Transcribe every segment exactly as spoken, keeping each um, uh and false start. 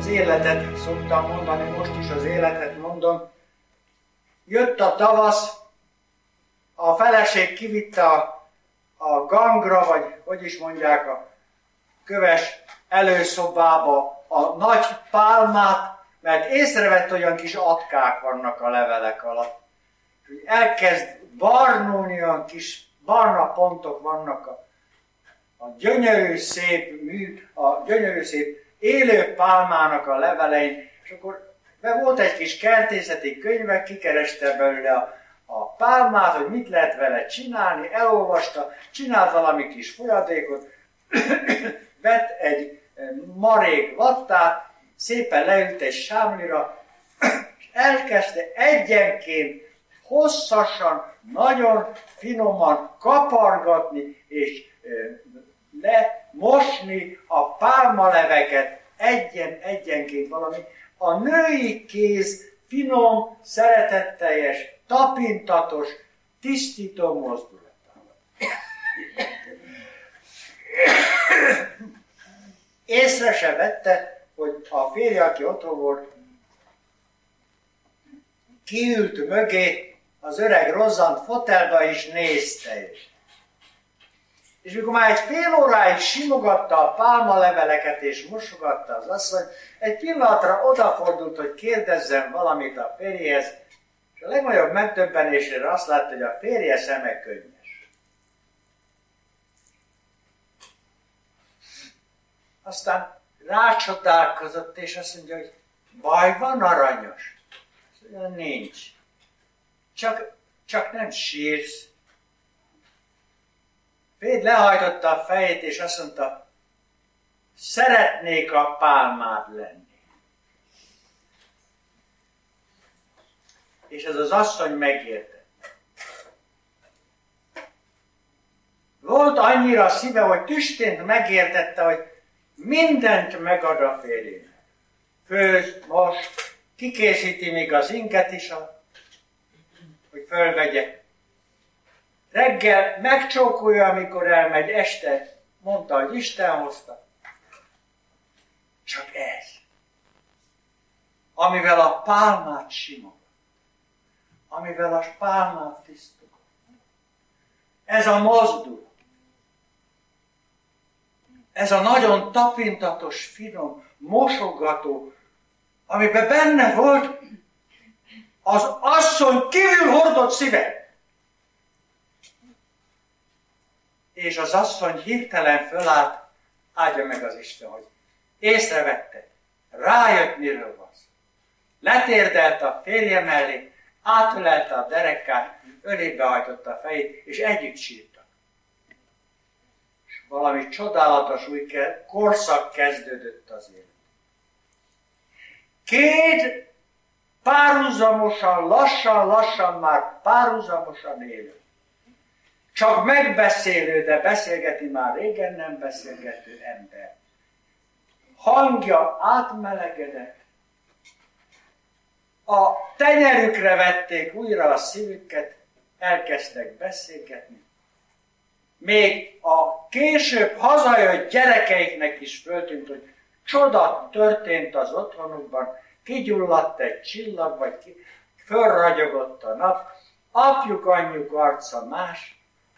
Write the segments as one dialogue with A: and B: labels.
A: az életet szoktam mondani, most is az életet mondom. Jött a tavasz, a feleség kivitte a, a gangra, vagy hogy is mondják, a köves előszobába a nagy pálmát, mert észrevett, olyan kis atkák vannak a levelek alatt. Elkezd barnulni, olyan kis barna pontok vannak a, a gyönyörű szép mű, a gyönyörű szép élő pálmának a levelein, és akkor be volt egy kis kertészeti könyve, kikereste belőle a, a pálmát, hogy mit lehet vele csinálni, elolvasta, csinált valami kis folyadékot, vett egy marék vattát, szépen leült egy sámlira, és elkezdte egyenként hosszasan, nagyon finoman kapargatni és lemosni a pálmaleveket egyen, egyenként valami. A női kéz finom, szeretetteljes, tapintatos, tisztító mozdulatával. Észre se vette, hogy a férje, aki otthon volt, kiült mögé, az öreg rozzant fotelba is nézte is. És mikor már egy fél óráig simogatta a pálmaleveleket és mosogatta az asszony, egy pillanatra odafordult, hogy kérdezzen valamit a férjéhez, és a legnagyobb megdöbbenésére azt látta, hogy a férje szeme könnyes. Aztán rácsodálkozott, és azt mondja, hogy baj van, aranyos? Azt mondja, nincs. Csak, csak nem sírsz. Férj lehajtotta a fejét, és azt mondta, szeretnék a pálmád lenni. És ez az asszony megértette. Volt annyira szíve, hogy tüstént megértette, hogy mindent megad a férjének. Főz, most, kikészíti még az inget is, hogy fölvegye. Reggel megcsókolja, amikor elmegy, este mondta, hogy Isten hozta. Csak ez. Amivel a pálmát simogat. Amivel a pálmát tisztogat. Ez a mozdulat. Ez a nagyon tapintatos, finom, mosogató, amiben benne volt az asszony kívül hordott szíve. És az asszony hirtelen fölállt, áldja meg az Isten, hogy észrevette, rájött, miről van szó. Letérdelt a férje mellé, átölelte a derekát, ölébe hajtotta a fejét, és együtt sírtak. És valami csodálatos új korszak kezdődött az élet. Két párhuzamosan, lassan-lassan már párhuzamosan élő. Csak megbeszélő, de beszélgeti már régen nem beszélgető ember. Hangja átmelegedett. A tenyerükre vették újra a szívüket, elkezdtek beszélgetni. Még a később hazajött gyerekeiknek is föltűnt, hogy csoda történt az otthonukban, kigyulladt egy csillag, vagy ki, fölragyogott a nap, apjuk, anyjuk arca más,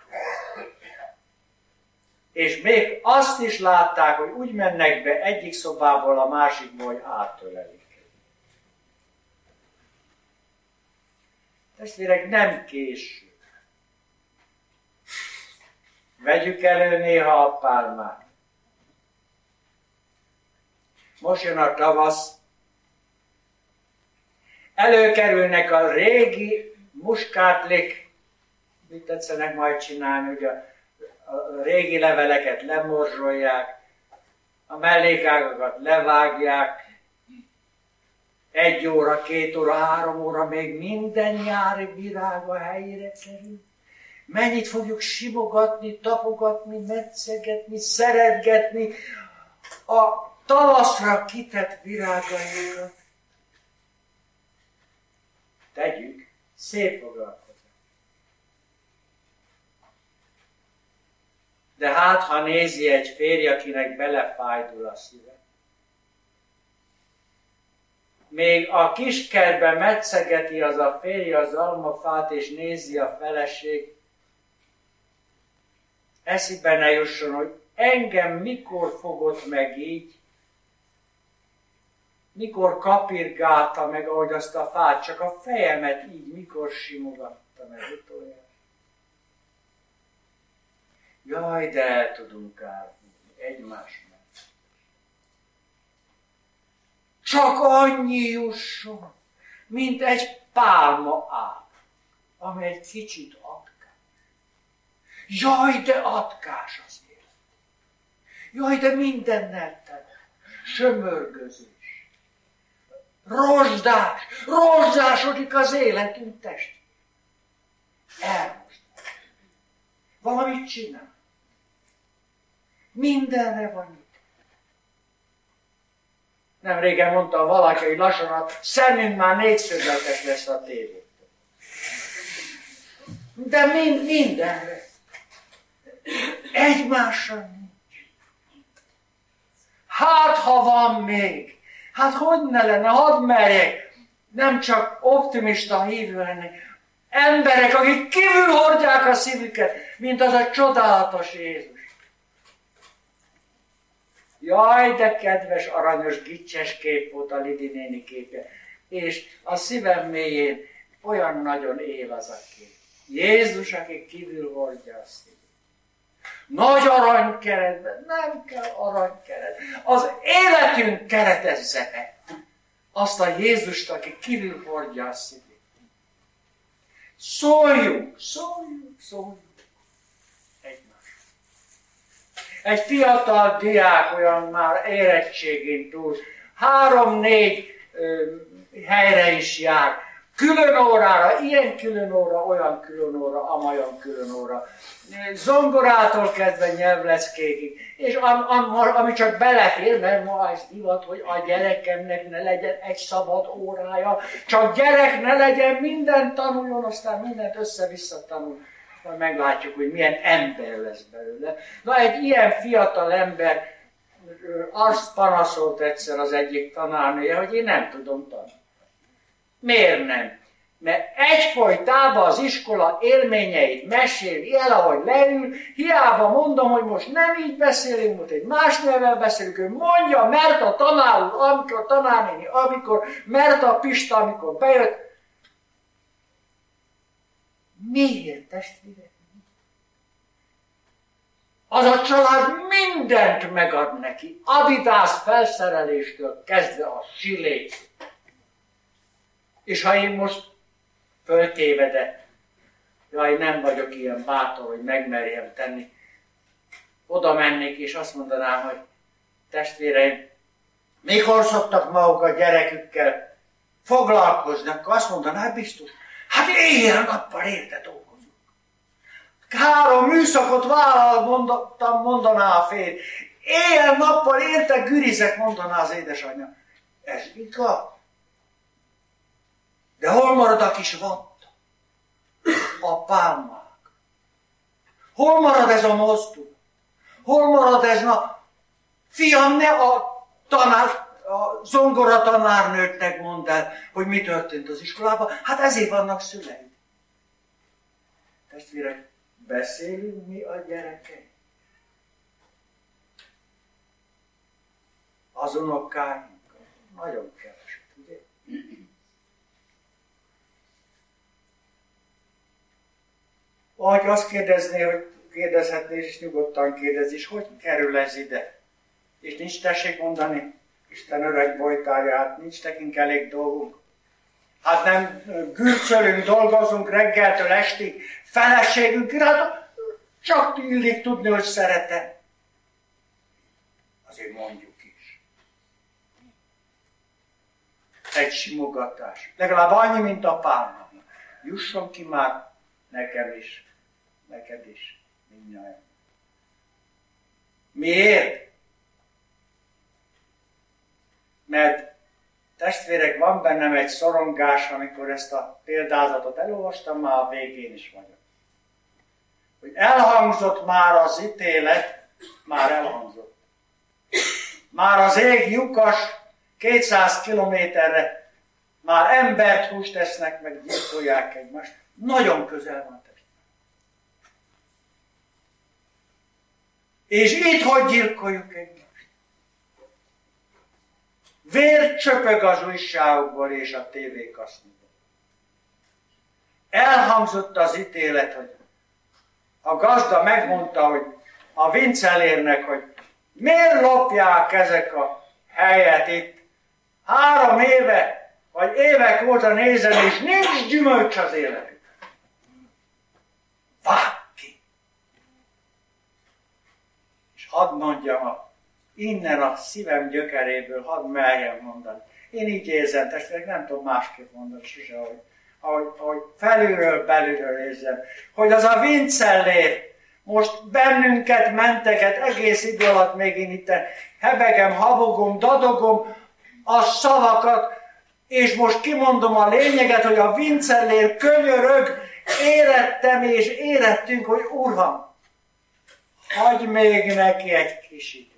A: és még azt is látták, hogy úgy mennek be egyik szobából a másikból, hogy átölelik. Testvérek, nem késő. Vegyük elő néha a pálmát. Most jön a tavasz. Előkerülnek a régi muskátlik. Mit tetszenek majd csinálni, hogy a, a régi leveleket lemorzsolják, a mellékágakat levágják, egy óra, két óra, három óra, még minden nyári virág a helyére kerül. Mennyit fogjuk simogatni, tapogatni, metszegetni, szeretgetni a tavaszra kitett virágainkat. Tegyük, szép foglalkozás. De hát, ha nézi egy férj, akinek belefájdul a szíve, még a kiskertben metszegeti az a férj az almafát, és nézi a feleség, eszébe ne jusson, hogy engem mikor fogott meg így, mikor kapirgálta meg, ahogy azt a fát, csak a fejemet így mikor simogatta meg utoljára. Jaj, de el tudunk árulni egymásnak. Csak annyi jusson, mint egy pálma ág, amely egy kicsit atkás. Jaj, de atkás az élet. Jaj, de mindennel tele. Sömörgözés. Rozsdás, rozsdásodik az életünk test. Elmosdás. Valamit csinál. Mindenre van itt. Nem régen mondta valaki, hogy lassan a szemünk már négyszögletes lesz a tévé. De mind, mindenre. Egymással nincs. Hát, ha van még. Hát hogy ne lenne, hadd merjek. Nem csak optimista hívő lenni. Emberek, akik kívül hordják a szívüket, mint az a csodálatos Jézus. Jaj, de kedves, aranyos, gicses kép volt a Lidi néni képje. És a szívem mélyén olyan nagyon él az a kép. Jézus, aki kívül hordja a szívét. Nagy aranykeretben, nem kell aranykeret. Az életünk keretezze be azt a Jézust, aki kívül hordja a szívét. Szóljunk, szóljunk, szóljunk egymásra. Egy fiatal diák, olyan már érettségén túl, három-négy helyre is jár, külön órára, ilyen külön óra, olyan külön óra, amolyan külön óra, zongorától kezdve nyelvleckékig, és am, am, ami csak belefér, mert ma ez divat, hogy a gyerekemnek ne legyen egy szabad órája, csak gyerek ne legyen, mindent tanuljon, aztán mindent össze-vissza tanul, majd meglátjuk, hogy milyen ember lesz belőle. Na, egy ilyen fiatal ember azt panaszolt egyszer az egyik tanárnője, hogy én nem tudom tanulni. Miért nem? Mert egyfolytában az iskola élményeit meséli el, ahogy leül, hiába mondom, hogy most nem így beszélünk, most egy más nyelven beszélünk, ő mondja, mert a tanár úr, amikor a tanárnéni, amikor, mert a Pista, amikor bejött. Miért, testvérek? Az a család mindent megad neki, Adidas felszereléstől kezdve a silét. És ha én most föltévedek, jaj, nem vagyok ilyen bátor, hogy megmerjem tenni, oda mennék, és azt mondanám, hogy testvéreim, mikor szoktak maguk a gyerekükkel foglalkozni, akkor azt mondaná, biztos, hát éjjel-nappal érte dolgozunk. Három műszakot vállal, mondottam, mondaná a férj. Éjjel-nappal érte gürizek, mondaná az édesanyja. Ez igaz? De hol marad a kis vatta? A pálmák. Hol marad ez a mozdulat? Hol marad ez a... Fiam, ne a tanár, a zongora tanárnőtnek mondd el, hogy mi történt az iskolában. Hát ezért vannak szüleid. Testvérek, beszélünk mi a gyerekek? Az unokáinkkal. Nagyon keveset, ugye? Vagy azt kérdezné, hogy kérdezhetné, és nyugodtan kérdez, és hogy kerül ez ide? És nincs tessék mondani, Isten öreg bojtárja, hát nincs nekünk elég dolgunk. Hát nem gürcölünk, dolgozunk reggeltől estig, feleségünk, hát csak illik tudni, hogy szeretem. Azért mondjuk is. Egy simogatás. Legalább annyi, mint a pálma. Jusson ki már nekem is, neked is, mindnyáján. Miért? Mert testvérek, van bennem egy szorongás, amikor ezt a példázatot elolvastam, már a végén is vagyok. Hogy elhangzott már az ítélet, már elhangzott. Már az ég lyukas kétszáz kilométerre Már embert húst esznek, meg gyilkolják egymást. Nagyon közel van testvér. És itt hogy gyilkoljuk egymást? Vér csöpög az újságokból és a tévékasznyból. Elhangzott az ítélet, hogy a gazda megmondta, hogy a Vincellérnek, hogy miért lopják ezek a helyet itt. Három éve, vagy évek óta nézem, és nincs gyümölcs az életük. Vágj ki! És hadd mondjam, a, innen a szívem gyökeréből, hadd merjem mondani. Én így érzem, testvérek, nem tudom másképp mondani sose, ahogy, ahogy, ahogy felülről, belülről érzem, hogy az a Vincellér most bennünket menteget egész idő alatt, még én itt hebegem, habogom, dadogom a szavakat, és most kimondom a lényeget, hogy a Vincellér könyörög, érettem és érettünk, hogy Uram, hagyj még neki egy kis időt.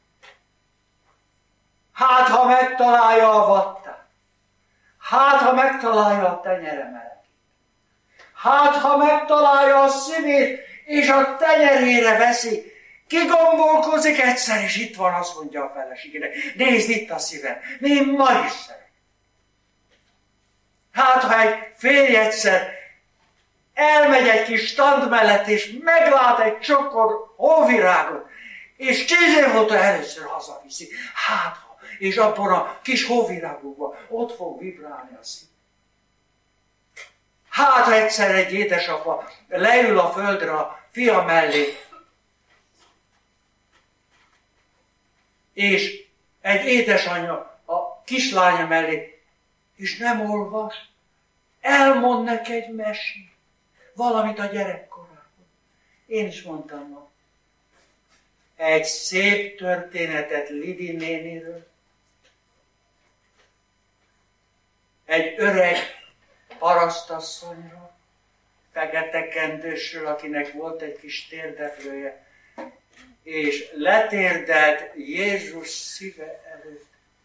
A: Hát, ha megtalálja a vattát, hát, ha megtalálja a tenyere melegét, hát, ha megtalálja a szívét, és a tenyerére veszi, kigombolkozik egyszer, és itt van, azt mondja a feleségének, nézd itt a szívem, én ma is szeretem. Hát, ha egy férj egyszer elmegy egy kis stand mellett, és meglát egy csokor hóvirágot, és tíz év óta először hazaviszi, hát ha, és abban a kis hóvirágokban ott fog vibrálni a szív. Hát, ha egyszer egy édesapa leül a földre a fia mellé, és egy édesanyja a kislánya mellé, és nem olvas, elmond neki egy mesét, valamit a gyerekkorában. Én is mondtam ma. Egy szép történetet Lidi néniről, egy öreg parasztasszonyról, fekete kendősről, akinek volt egy kis térdeplője, és letérdelt Jézus szíve előtt.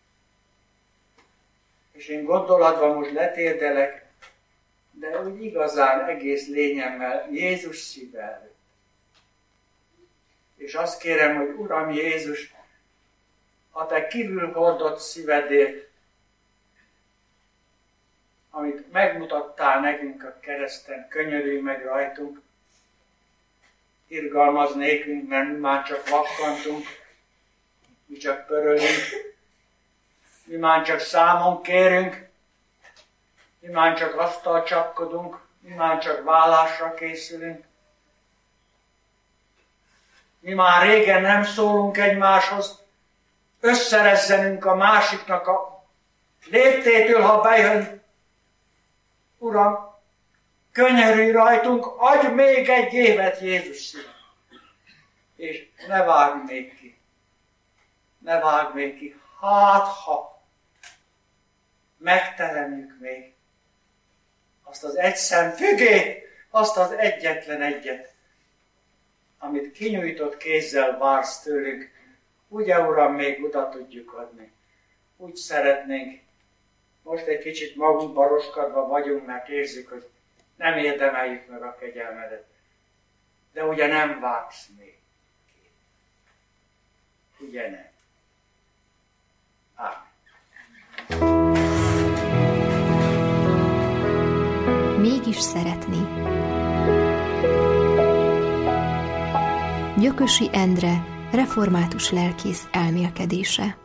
A: És én gondolatban most letérdelek, de úgy igazán egész lényemmel Jézus szíve előtt. És azt kérem, hogy Uram Jézus, a te kívül hordott szívedért, amit megmutattál nekünk a kereszten, könyörülj meg rajtunk, irgalmaz nékünk, mert mi már csak vakkantunk, mi csak pörölünk, mi már csak számon kérünk, mi már csak asztal csapkodunk, mi már csak vállásra készülünk. Mi már régen nem szólunk egymáshoz, összerezzenünk a másiknak a léptétől, ha bejön. Uram, könyörülj rajtunk, adj még egy évet Jézus szíve. És ne vágj még ki. Ne vágj még ki. Hát, ha megteremjük még azt az egy szem fügét, azt az egyetlen egyet, amit kinyújtott kézzel vársz tőlünk, ugye, Uram, még oda tudjuk adni. Úgy szeretnénk. Most egy kicsit magunk baroskadva vagyunk, mert érzük, hogy nem érdemeljük meg a kegyelmedet. De ugye nem vágsz még. Ugye nem. Ámen.
B: Mégis szeretni. Gyökösi Endre, református lelkész elmélkedése.